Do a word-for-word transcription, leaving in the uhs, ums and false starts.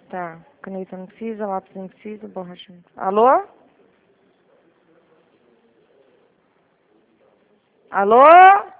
Tá. Caneta não precisa, lápis não precisa, borracha não precisa. Alô? Alô?